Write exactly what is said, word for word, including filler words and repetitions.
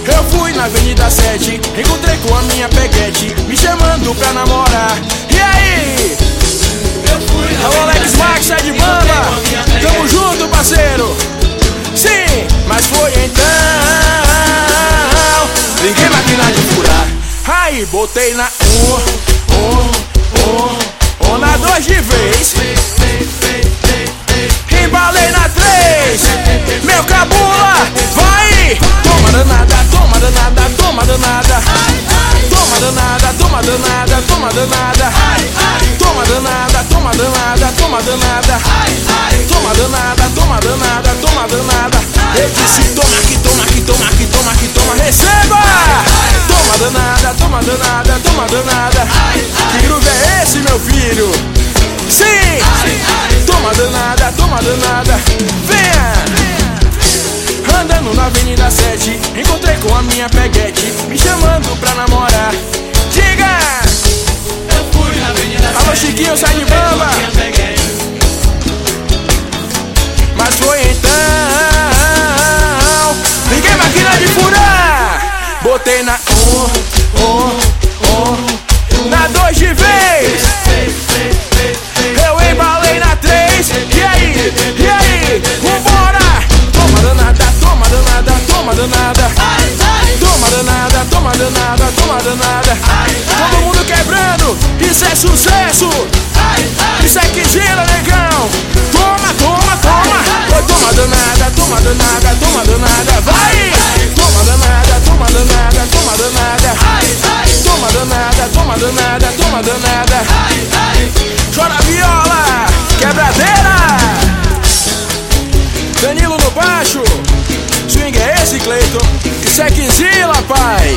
Eu fui na Avenida sete, encontrei com a minha peguete, me chamando pra namorar. E aí? Eu fui na Alô, Alex Max, sai de banda. Tamo junto, parceiro. Sim, mas foi então. Liguei máquina de furar. Aí, botei na um, um, um, um, na dois de vez. Embalei na três. Meu cabula, vai! Toma danada, toma danada, toma danada. Toma danada, toma danada, toma danada. Toma danada, toma danada, toma danada. Toma danada, toma danada, toma danada. Eu disse toma que toma que toma que toma que toma, receba! Toma danada, toma danada, toma danada. Que groove é esse, meu filho? Sim! Toma danada, toma danada. Venha! Andando na Avenida sete, encontrei com a minha peguete, me chamando pra namorar. Diga! Eu fui na Avenida sete. Alô, Chiquinho, sai de bamba. Mas foi então. Liguei máquina de furar. Botei na um, um, um, na dois de vez. Eu embalei na três. E aí? E aí? Vambora! Toma danada, toma danada, toma danada. Toma danada, toma danada, toma danada. Todo mundo quebrando, isso é sucesso. Isso é que gira, negão. Toma, toma, toma. Oi, toma danada, toma danada, toma danada. Vai! Toma danada, toma danada, toma danada. Toma danada, toma danada, toma danada. Chora viola, quebradeira. Danilo no baixo. Swing é esse, Cleiton. Isso é que zila, pai.